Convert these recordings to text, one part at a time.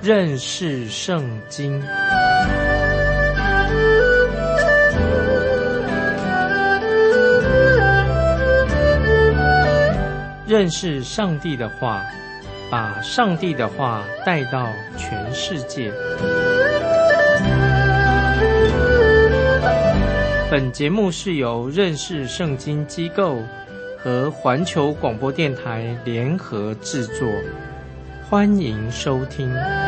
认识圣经。认识上帝的话，把上帝的话带到全世界。本节目是由认识圣经机构和环球广播电台联合制作，欢迎收听。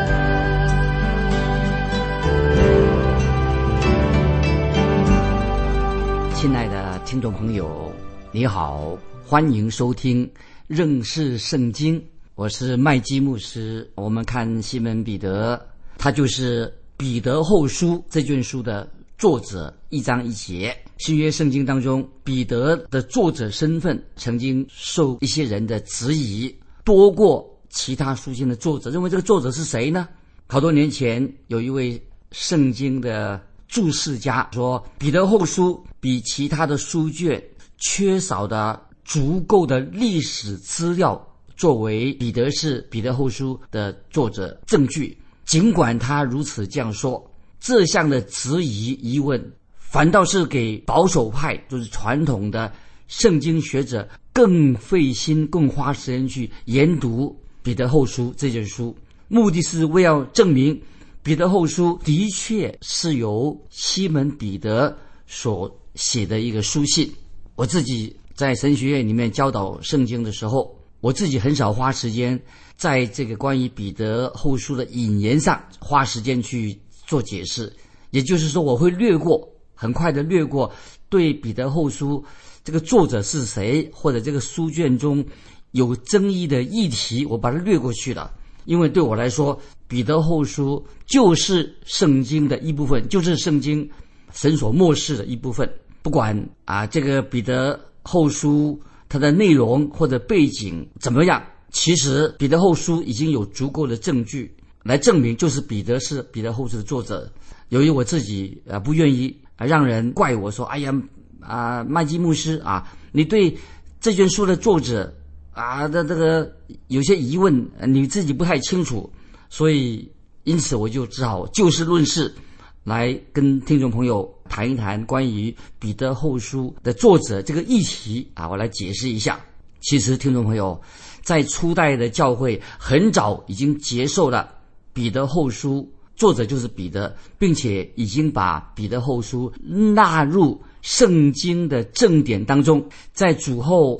亲爱的听众朋友，你好，欢迎收听认识圣经，我是麦基牧师。我们看西门彼得，他就是彼得后书这卷书的作者，1章1节。新约圣经当中，彼得的作者身份曾经受一些人的质疑，多过其他书信的作者。认为这个作者是谁呢？好多年前有一位圣经的注释家说，彼得后书比其他的书卷缺少的足够的历史资料，作为彼得是彼得后书的作者证据。尽管他如此这样说，这项的质疑疑问反倒是给保守派，就是传统的圣经学者更费心更花时间去研读彼得后书这卷书，目的是为要证明彼得后书的确是由西门彼得所写的一个书信。我自己在神学院里面教导圣经的时候，我自己很少花时间在这个关于彼得后书的引言上花时间去做解释，也就是说我会很快的略过对彼得后书这个作者是谁，或者这个书卷中有争议的议题，我把它略过去了。因为对我来说，彼得后书就是圣经的一部分，就是圣经神所默示的一部分。不管这个彼得后书它的内容或者背景怎么样，其实彼得后书已经有足够的证据来证明就是彼得是彼得后书的作者。由于我自己不愿意让人怪我说，哎呀麦基牧师你对这卷书的作者的这个有些疑问你自己不太清楚，所以因此我就只好就事论事来跟听众朋友谈一谈关于彼得后书的作者这个议题我来解释一下。其实听众朋友，在初代的教会很早已经接受了彼得后书，作者就是彼得，并且已经把彼得后书纳入圣经的正典当中。在主后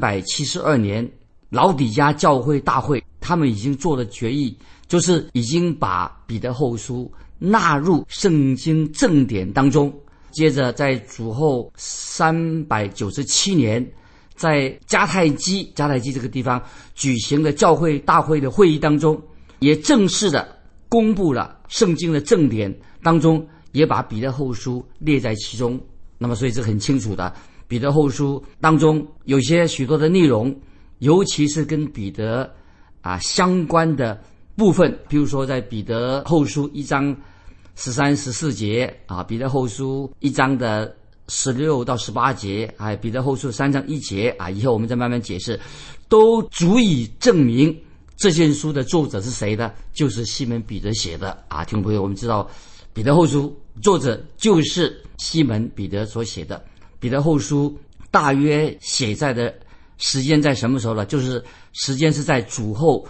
372年老底嘉教会大会，他们已经做了决议，就是已经把彼得后书纳入圣经正典当中。接着在主后397年，在迦太基这个地方举行的教会大会的会议当中，也正式的公布了圣经的正典当中，也把彼得后书列在其中。那么所以这很清楚的，彼得后书当中有许多的内容，尤其是跟彼得相关的部分，譬如说在彼得后书1章13、14节彼得后书1章的16到18节彼得后书3章1节以后我们再慢慢解释，都足以证明这卷书的作者是谁的，就是西门彼得写的听众朋友，我们知道彼得后书作者就是西门彼得所写的。彼得后书大约写在的时间在什么时候呢？就是时间是在主后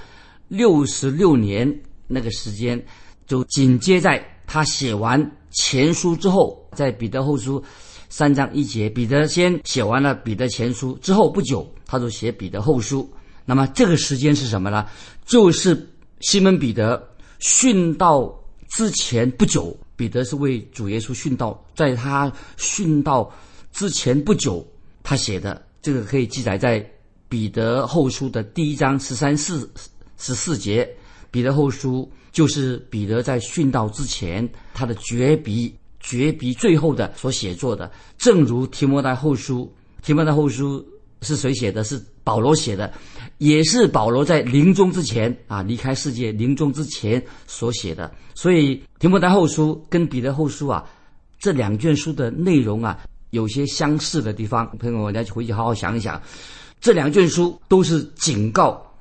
66年那个时间，就紧接在他写完前书之后，在彼得后书3章1节，彼得先写完了彼得前书之后不久，他就写彼得后书。那么这个时间是什么呢？就是西门彼得殉道之前不久，彼得是为主耶稣殉道，在他殉道之前不久他写的，这个可以记载在彼得后书的第1章13、14节。彼得后书就是彼得在殉道之前他的绝笔最后的所写作的。正如提摩太后书是谁写的？是保罗写的，也是保罗在临终之前离开世界临终之前所写的。所以提摩太后书跟彼得后书这两卷书的内容有些相似的地方。朋友们，大家回去好好想一想，这两卷书都是警告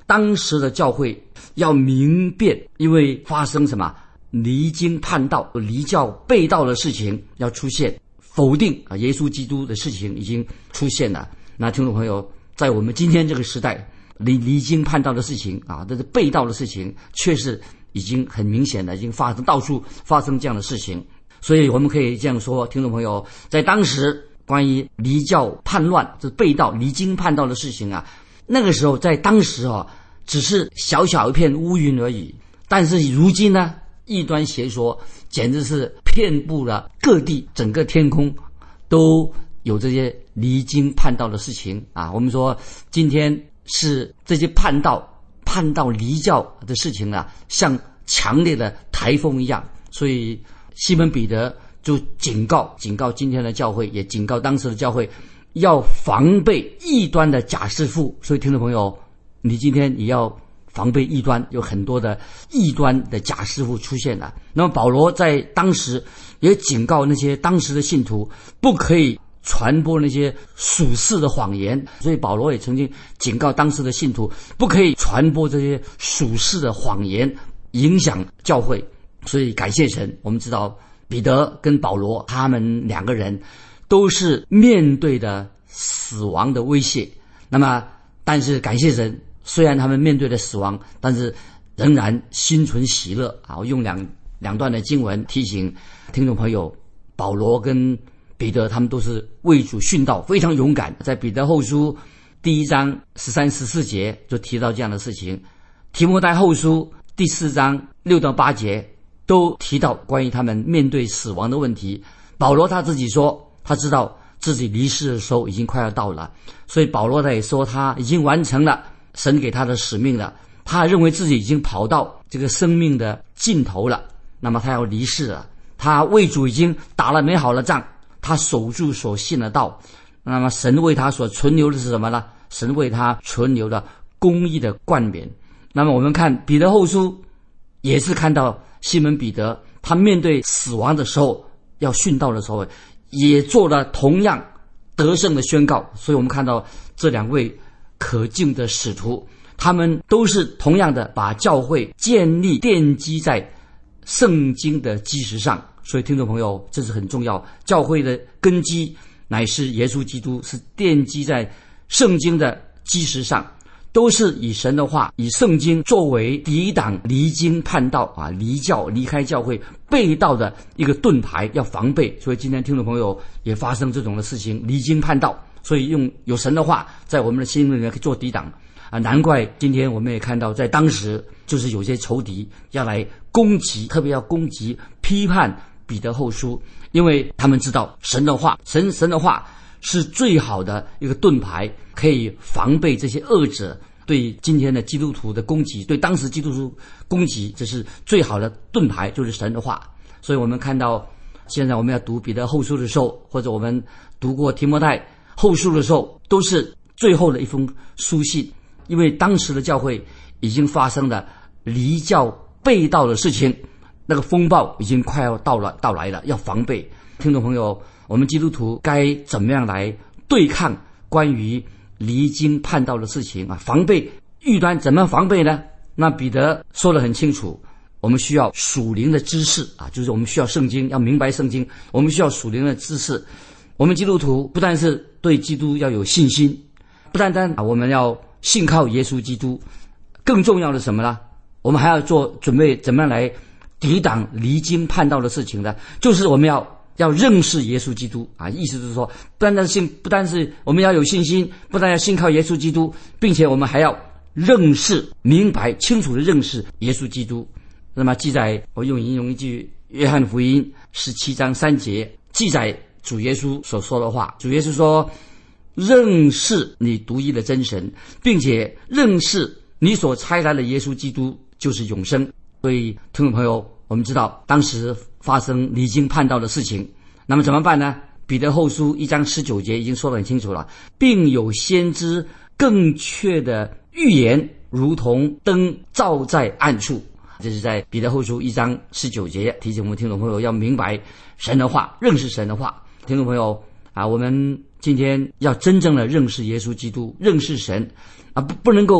当时的教会要明辨，因为发生什么离经叛道、离教背道的事情要出现，否定耶稣基督的事情已经出现了。那听众朋友，在我们今天这个时代，离经叛道的事情这是背道的事情，确实已经很明显的已经发生，到处发生这样的事情。所以我们可以这样说，听众朋友，在当时关于离教叛乱、这背道、离经叛道的事情那个时候在当时只是小小一片乌云而已。但是如今呢，异端邪说简直是遍布了各地，整个天空都有这些离经叛道的事情我们说今天是这些叛道离教的事情像强烈的台风一样。所以西门彼得就警告今天的教会，也警告当时的教会要防备异端的假师傅。所以听众朋友，你今天也要防备异端，有很多的异端的假师傅出现了。那么保罗在当时也警告那些当时的信徒不可以传播那些属世的谎言。所以保罗也曾经警告当时的信徒不可以传播这些属世的谎言，影响教会。所以感谢神，我们知道彼得跟保罗他们两个人都是面对的死亡的威胁。那么但是感谢神，虽然他们面对了死亡，但是仍然心存喜乐我用两段的经文提醒听众朋友，保罗跟彼得他们都是为主殉道，非常勇敢。在彼得后书第1章13、14节就提到这样的事情，提摩太后书第4章6到8节都提到关于他们面对死亡的问题。保罗他自己说，他知道自己离世的时候已经快要到了，所以保罗他也说他已经完成了神给他的使命了，他认为自己已经跑到这个生命的尽头了，那么他要离世了。他为主已经打了美好的仗，他守住所信的道。那么神为他所存留的是什么呢？神为他存留了公义的冠冕。那么我们看彼得后书，也是看到西门彼得他面对死亡的时候，要殉道的时候，也做了同样得胜的宣告。所以我们看到这两位可敬的使徒，他们都是同样的把教会建立奠基在圣经的基石上。所以听众朋友，这是很重要，教会的根基乃是耶稣基督，是奠基在圣经的基石上，都是以神的话，以圣经作为抵挡离经叛道离教离开教会背道的一个盾牌，要防备。所以今天听众朋友也发生这种的事情，离经叛道，所以有神的话在我们的心里面做抵挡难怪今天我们也看到，在当时就是有些仇敌要来攻击，特别要攻击批判彼得后书，因为他们知道神的话，神的话是最好的一个盾牌，可以防备这些恶者对今天的基督徒的攻击，对当时基督徒攻击，这是最好的盾牌，就是神的话。所以我们看到现在我们要读彼得后书的时候，或者我们读过提摩太后书的时候，都是最后的一封书信，因为当时的教会已经发生了离教背道的事情，那个风暴已经快要到来了，要防备。听众朋友，我们基督徒该怎么样来对抗关于离经叛道的事情防备异端，怎么防备呢？那彼得说得很清楚，我们需要属灵的知识就是我们需要圣经，要明白圣经，我们需要属灵的知识。我们基督徒不但是对基督要有信心，不单单我们要信靠耶稣基督，更重要的是什么呢？我们还要做准备，怎么样来抵挡离经叛道的事情呢？就是我们要认识耶稣基督意思就是说，不单是我们要有信心，不但要信靠耶稣基督，并且我们还要认识、明白、清楚的认识耶稣基督。那么记载，我引用一句约翰福音17章3节，记载主耶稣所说的话。主耶稣说，认识你独一的真神，并且认识你所差来的耶稣基督，就是永生。所以听众朋友，我们知道当时发生离经叛道的事情，那么怎么办呢？彼得后书1章19节已经说得很清楚了，并有先知更确的预言，如同灯照在暗处。这是在彼得后书1章19节提醒我们听众朋友要明白神的话，认识神的话。听众朋友我们今天要真正的认识耶稣基督，认识神不能够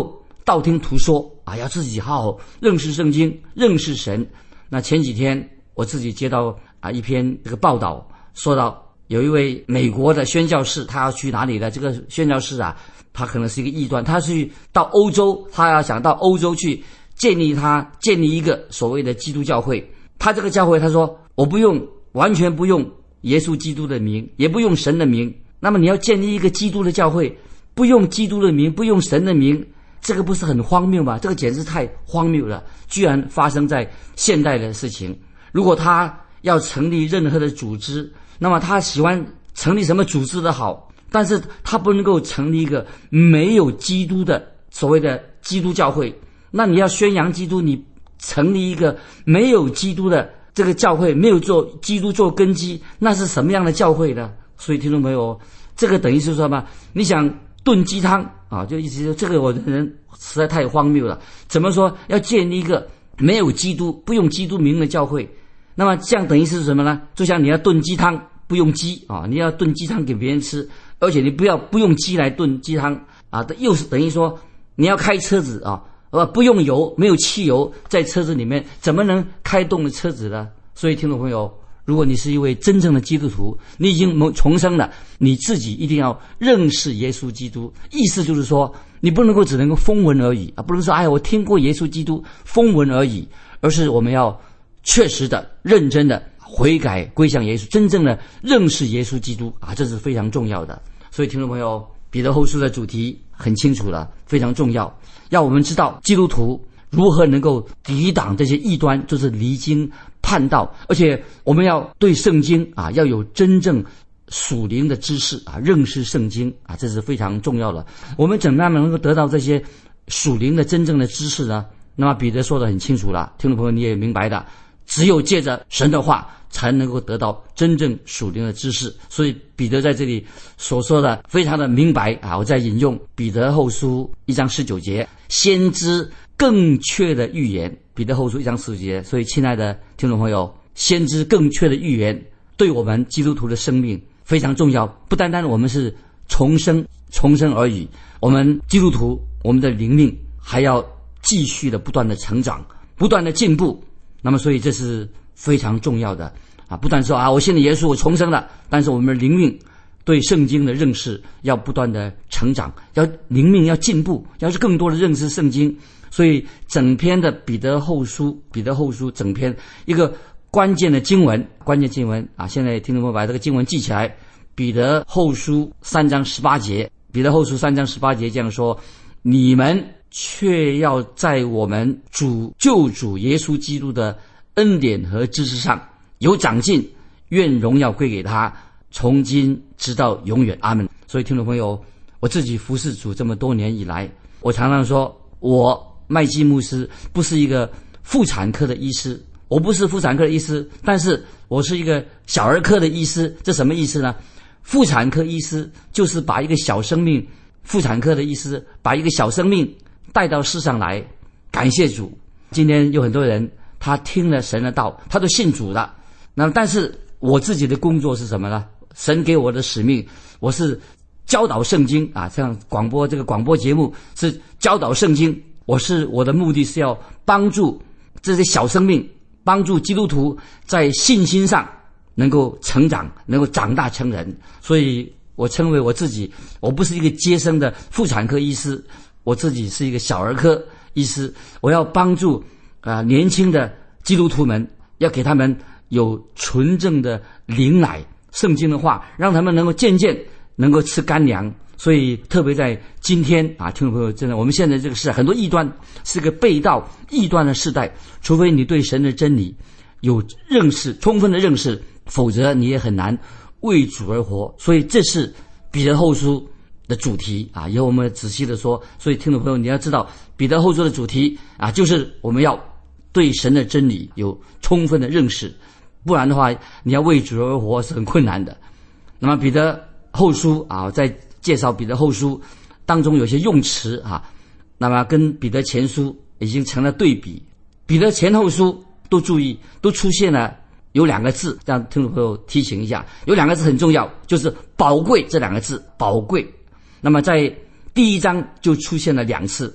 道听途说啊，要自己好好认识圣经，认识神。那前几天我自己接到一篇这个报道，说到有一位美国的宣教士，他要去哪里的？这个宣教士啊，他可能是一个异端，他去到欧洲，他要想到欧洲去建立一个所谓的基督教会。他这个教会，他说我完全不用耶稣基督的名，也不用神的名。那么你要建立一个基督的教会，不用基督的名，不用神的名，这个不是很荒谬吗？这个简直太荒谬了，居然发生在现代的事情。如果他要成立任何的组织，那么他喜欢成立什么组织的好，但是他不能够成立一个没有基督的所谓的基督教会。那你要宣扬基督，你成立一个没有基督的这个教会，没有做基督做根基，那是什么样的教会呢？所以听众朋友，这个等于是说嘛，你想炖鸡汤啊，就意思说这个我的人实在太荒谬了。怎么说要建立一个没有基督、不用基督名的教会？那么这样等于是什么呢？就像你要炖鸡汤，不用鸡啊，你要炖鸡汤给别人吃，而且你不用鸡来炖鸡汤啊，又是等于说你要开车子啊，不用油，没有汽油在车子里面，怎么能开动的车子呢？所以听众朋友，如果你是一位真正的基督徒，你已经重生了，你自己一定要认识耶稣基督。意思就是说，你不能够只能够风闻而已啊，不能说我听过耶稣基督风闻而已，而是我们要确实的、认真的悔改归向耶稣，真正的认识耶稣基督啊，这是非常重要的。所以听众朋友，彼得后书的主题很清楚了，非常重要，要我们知道基督徒如何能够抵挡这些异端，就是离经叛道，而且我们要对圣经啊要有真正属灵的知识啊，认识圣经啊，这是非常重要的。我们怎么样能够得到这些属灵的真正的知识呢？那么彼得说得很清楚了，听众朋友你也明白的，只有借着神的话才能够得到真正属灵的知识。所以彼得在这里所说的非常的明白啊，我在引用彼得后书1章19节，先知更确的预言，彼得后书1章19节。所以亲爱的听众朋友，先知更确的预言对我们基督徒的生命非常重要，不单单我们是重生而已，我们基督徒我们的灵命还要继续的不断的成长，不断的进步。那么所以这是非常重要的啊！不但说我信了耶稣，我重生了，但是我们的灵命对圣经的认识要不断的成长，灵命要进步，要是更多的认识圣经。所以整篇的彼得后书整篇一个关键经文啊，现在听众朋友把这个经文记起来，彼得后书3章18节，彼得后书3章18节这样说：你们却要在我们救主耶稣基督的恩典和知识上有长进，愿荣耀归给他，从今直到永远，阿们。所以听众朋友，我自己服侍主这么多年以来，我常常说，我麦基牧师不是一个妇产科的医师，我不是妇产科的医师，但是我是一个小儿科的医师。这什么意思呢？妇产科医师就是把一个小生命，妇产科的医师把一个小生命带到世上来。感谢主，今天有很多人他听了神的道，他都信主了。那么但是我自己的工作是什么呢？神给我的使命，我是教导圣经啊，像这个广播节目是教导圣经，我的目的是要帮助这些小生命，帮助基督徒在信心上能够成长，能够长大成人。所以我称为我自己，我不是一个接生的妇产科医师，我自己是一个小儿科医师。我要帮助年轻的基督徒们，要给他们有纯正的灵奶，圣经的话，让他们能够渐渐能够吃干粮。所以特别在今天啊，听众朋友，真的我们现在这个时代很多异端，是个背道异端的时代，除非你对神的真理有认识，充分的认识，否则你也很难为主而活。所以这是彼得后书的主题啊，以后我们仔细的说。所以听众朋友，你要知道彼得后书的主题啊，就是我们要对神的真理有充分的认识，不然的话你要为主而活是很困难的。那么彼得后书啊，在介绍彼得后书当中有些用词啊，那么跟彼得前书已经成了对比。彼得前后书都注意，都出现了有2个字，让听众朋友提醒一下，有2个字很重要，就是宝贵这2个字，宝贵。那么在第1章就出现了2次，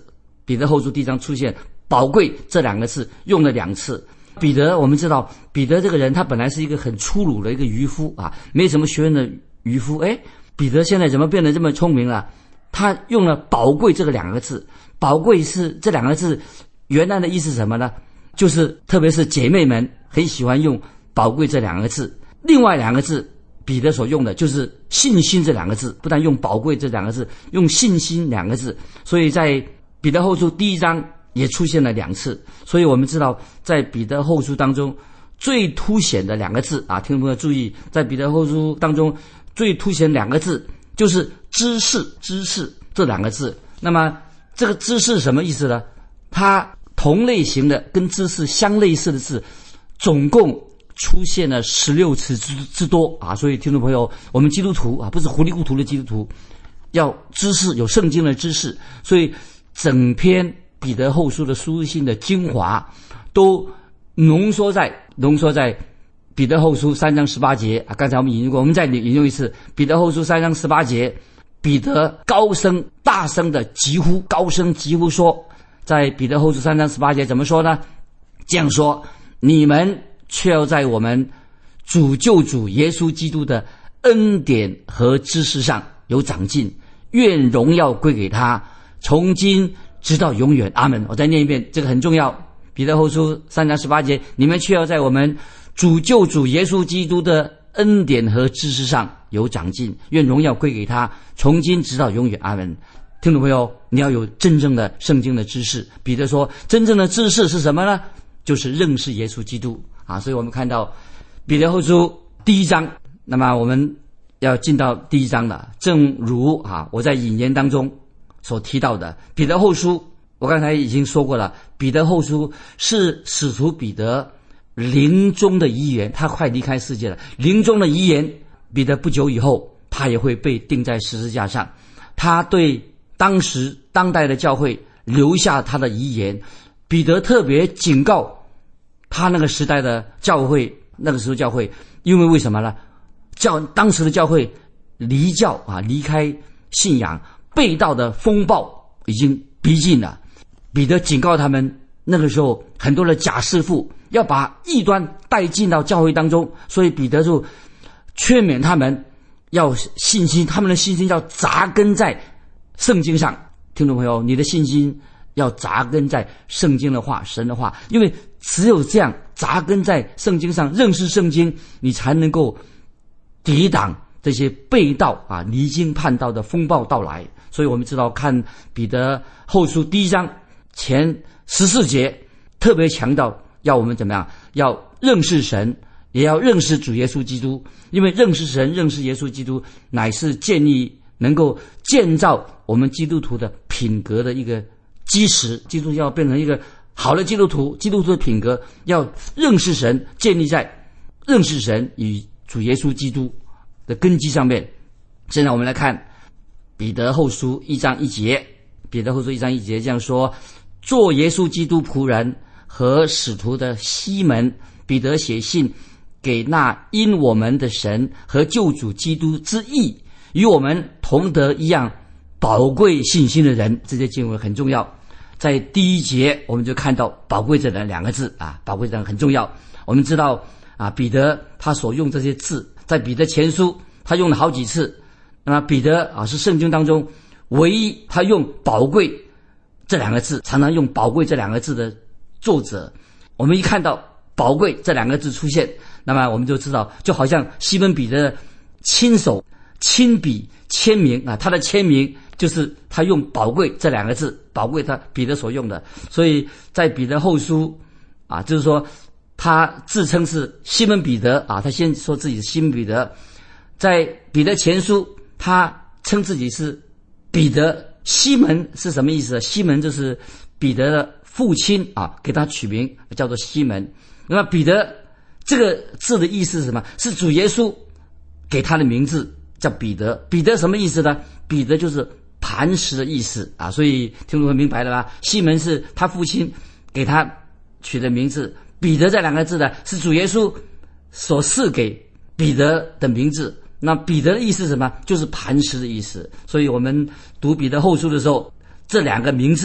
彼得后书第1章出现宝贵这2个字用了2次。彼得，我们知道彼得这个人他本来是一个很粗鲁的一个渔夫啊，没什么学问的渔夫。彼得现在怎么变得这么聪明了？他用了宝贵这个2个字。宝贵是这2个字原来的意思是什么呢？就是特别是姐妹们很喜欢用宝贵这2个字。另外2个字彼得所用的就是信心这2个字，不但用宝贵这2个字，用信心2个字。所以在彼得后书第1章也出现了2次。所以我们知道在彼得后书当中最凸显的2个字啊，听众朋友注意，在彼得后书当中最凸显2个字就是知识这2个字。那么这个知识什么意思呢？它同类型的跟知识相类似的字总共出现了16次之多啊！所以听众朋友，我们基督徒啊，不是糊里糊涂的基督徒，要知识，有圣经的知识。所以整篇彼得后书的书信的精华都浓缩在彼得后书3章18节啊。刚才我们引用过，我们再引用一次彼得后书3章18节。彼得大声的疾呼，高声疾呼说，在彼得后书3章18节怎么说呢？这样说：你们却要在我们主救主耶稣基督的恩典和知识上有长进，愿荣耀归给他，从今直到永远。阿门。我再念一遍，这个很重要。彼得后书3章18节，你们却要在我们主救主耶稣基督的恩典和知识上有长进，愿荣耀归给他，从今直到永远。阿门。听众朋友，你要有真正的圣经的知识。彼得说，真正的知识是什么呢？就是认识耶稣基督啊。所以我们看到彼得后书第1章，那么我们要进到第1章了。正如我在引言当中所提到的，彼得后书我刚才已经说过了，彼得后书是使徒彼得临终的遗言，他快离开世界了，临终的遗言。彼得不久以后他也会被钉在十字架上，他对当代的教会留下他的遗言。彼得特别警告他那个时代的教会，那个时候教会因为什么呢？当时的教会离开信仰背道的风暴已经逼近了。彼得警告他们，那个时候很多的假师傅要把异端带进到教会当中，所以彼得就劝勉他们要信心，他们的信心要扎根在圣经上。听众朋友，你的信心要扎根在圣经的话，神的话，因为只有这样扎根在圣经上，认识圣经，你才能够抵挡这些背道离经叛道的风暴到来。所以我们知道，看彼得后书第1章前14节特别强调要我们怎么样，要认识神，也要认识主耶稣基督。因为认识神，认识耶稣基督乃是能够建造我们基督徒的品格的一个基石。基督要变成一个好的基督徒，基督徒的品格要认识神，建立在认识神与主耶稣基督的根基上面。现在我们来看彼得后书1章1节，彼得后书1章1节这样说：做耶稣基督仆人和使徒的西门，彼得写信给那因我们的神和救主基督之义与我们同得一样宝贵信心的人。这些经文很重要。在第1节我们就看到宝贵这2个字宝贵这很重要。我们知道彼得他所用这些字，在彼得前书他用了好几次。那么彼得是圣经当中唯一他用宝贵这2个字，常常用宝贵这2个字的作者。我们一看到宝贵这2个字出现，那么我们就知道，就好像西门彼得亲笔签名他的签名就是他用宝贵这2个字，宝贵他彼得所用的。所以在彼得后书就是说他自称是西门彼得他先说自己是西门彼得。在彼得前书他称自己是彼得。西门是什么意思？西门就是彼得的父亲给他取名叫做西门。那么彼得这个字的意思是什么？是主耶稣给他的名字叫彼得。彼得什么意思呢？彼得就是磐石的意思所以听众们明白了吧？西门是他父亲给他取的名字，彼得这2个字呢是主耶稣所赐给彼得的名字。那彼得的意思是什么？就是磐石的意思。所以我们读彼得后书的时候，这2个名字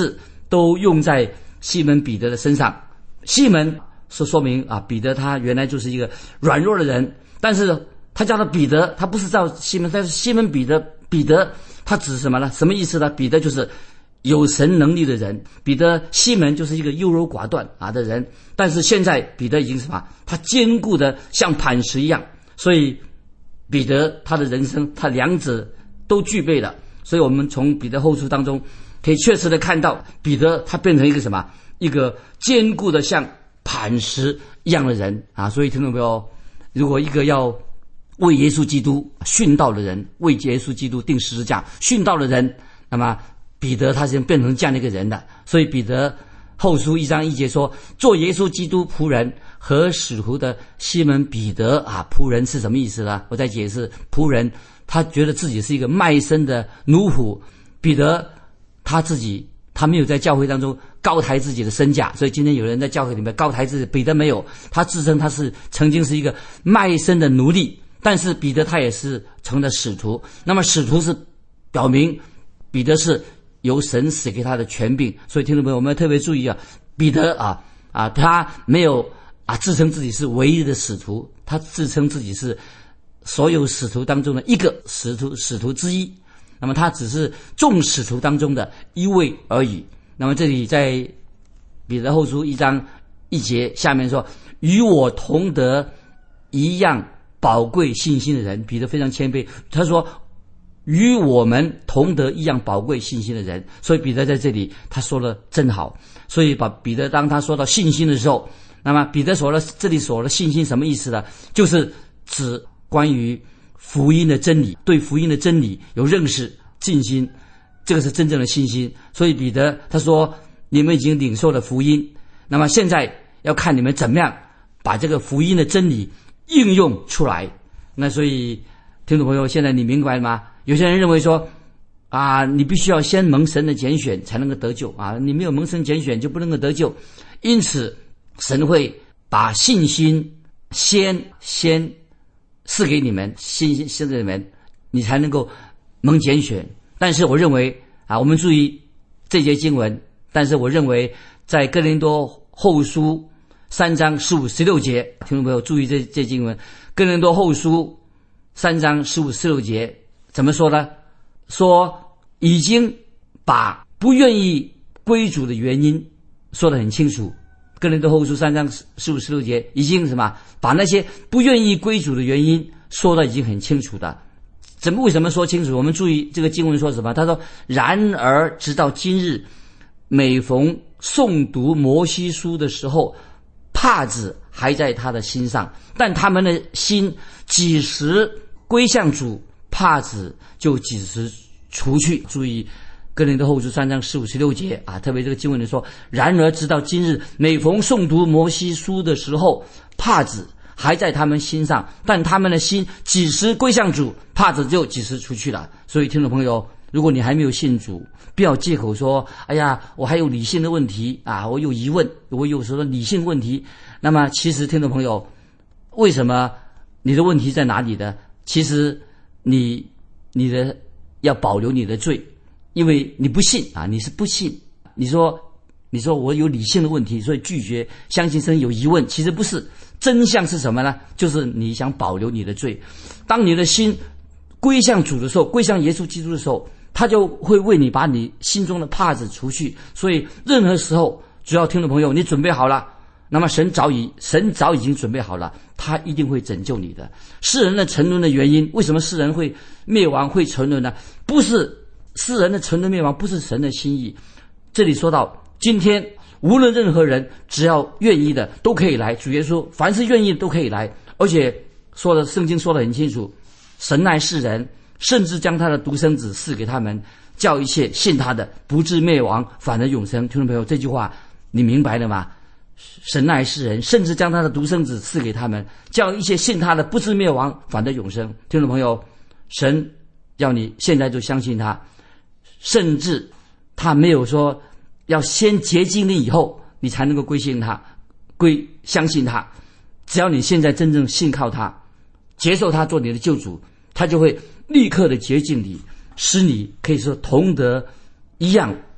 都用在西门彼得的身上。西门是说明彼得他原来就是一个软弱的人，但是他叫他彼得，他不是叫西门，但是西门彼得，彼得他指什么呢？什么意思呢？彼得就是有神能力的人，彼得西门就是一个优柔寡断的人，但是现在彼得已经什么？他坚固的像磐石一样，所以彼得他的人生他两者都具备了。所以我们从彼得后书当中可以确实的看到，彼得他变成一个什么？一个坚固的像磐石一样的人所以听众朋友，如果一个要为耶稣基督殉道的人，为耶稣基督钉十字架殉道的人，那么彼得他是变成这样的一个人的。所以彼得后书1章1节说，做耶稣基督仆人和使徒的西门彼得仆人是什么意思呢？我再解释，仆人他觉得自己是一个卖身的奴仆，彼得他没有在教会当中高抬自己的身价，所以今天有人在教会里面高抬自己，彼得没有，他自称他是曾经是一个卖身的奴隶，但是彼得他也是成了使徒。那么使徒是表明彼得是由神赐给他的权柄，所以听众朋友我们要特别注意彼得他没有自称自己是唯一的使徒，他自称自己是所有使徒当中的一个使徒之一，那么他只是众使徒当中的一位而已。那么这里在彼得后书1章1节下面说，与我同得一样宝贵信心的人，彼得非常谦卑，他说与我们同得一样宝贵信心的人。所以彼得在这里他说了真好。所以彼得当他说到信心的时候，那么彼得这里所说的信心什么意思呢？就是指关于福音的真理，对福音的真理有认识信心，这个是真正的信心。所以彼得他说，你们已经领受了福音，那么现在要看你们怎么样把这个福音的真理应用出来。那所以听众朋友，现在你明白了吗？有些人认为说你必须要先蒙神的拣选才能够得救你没有蒙神拣选就不能够得救，因此神会把信心先赐给你们，信心赐给你们，你才能够蒙拣选。但是我认为我们注意这节经文，但是我认为在哥林多后书3章15、16节，听众朋友注意这经文，哥林多后书3章15、16节怎么说呢？说已经把不愿意归主的原因说得很清楚。哥林多后书3章15、16节已经把那些不愿意归主的原因说得已经很清楚的。为什么说清楚？我们注意这个经文说什么？他说，然而直到今日，每逢诵读摩西书的时候，帕子还在他的心上，但他们的心几时归向主，帕子就几时除去。注意哥林多后书3章15、16节特别这个经文里说，然而直到今日，每逢诵读摩西书的时候，帕子还在他们心上，但他们的心几时归向主，帕子就几时出去了。所以听众朋友，如果你还没有信主，不要借口说哎呀我还有理性的问题我有疑问，我有时候理性问题。那么其实听众朋友，为什么你的问题在哪里呢？其实你的要保留你的罪，因为你不信你是不信。你说我有理性的问题，所以拒绝相信神，有疑问，其实不是。真相是什么呢？就是你想保留你的罪。当你的心归向主的时候，归向耶稣基督的时候，他就会为你把你心中的帕子除去。所以任何时候，只要听众朋友你准备好了，那么神早已经准备好了，他一定会拯救你的。世人的沉沦的原因，为什么世人会灭亡会沉沦呢？不是世人的沉沦灭亡，不是神的心意。这里说到今天无论任何人，只要愿意的都可以来。主耶稣凡是愿意的都可以来，而且圣经说得很清楚，神爱世人，甚至将他的独生子赐给他们，叫一切信他的不至灭亡，反而永生。听众朋友，这句话你明白了吗？神爱世人，甚至将他的独生子赐给他们，叫一切信他的不至灭亡，反得永生。听众朋友，神要你现在就相信他，甚至他没有说要先洁净你以后你才能够相信他。只要你现在真正信靠他，接受他做你的救主，他就会立刻的洁净你，使你可以说同得一样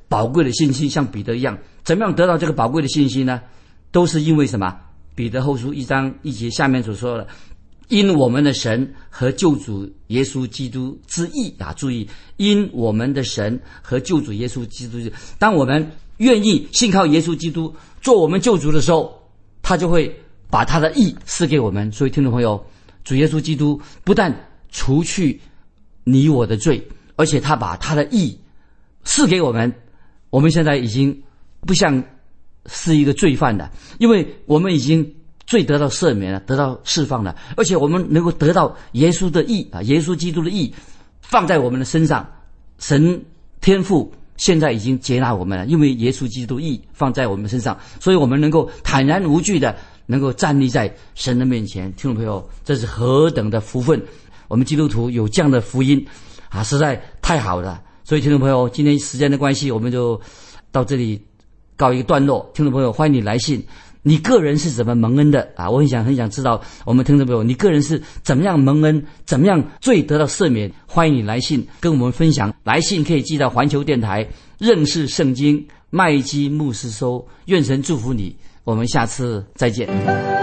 宝贵的信心，像彼得一样。怎么样得到这个宝贵的信心呢？都是因为什么？彼得后书1章1节下面所说的，因我们的神和救主耶稣基督之义啊，注意，因我们的神和救主耶稣基督之义。当我们愿意信靠耶稣基督做我们救主的时候，他就会把他的义赐给我们。所以听众朋友，主耶稣基督不但除去你我的罪，而且他把他的义赐给我们。我们现在已经不像是一个罪犯了，因为我们已经罪得到赦免了，得到释放了，而且我们能够得到耶稣的义啊，耶稣基督的义放在我们的身上。神天父现在已经接纳我们了，因为耶稣基督义放在我们身上，所以我们能够坦然无惧的能够站立在神的面前。听众朋友，这是何等的福分！我们基督徒有这样的福音啊，实在太好了。所以听众朋友，今天时间的关系，我们就到这里告一个段落。听众朋友，欢迎你来信，你个人是怎么蒙恩的啊？我很想知道我们听众朋友，你个人是怎么样蒙恩，怎么样罪得到赦免？欢迎你来信跟我们分享。来信可以寄到环球电台认识圣经麦基牧师收。愿神祝福你，我们下次再见。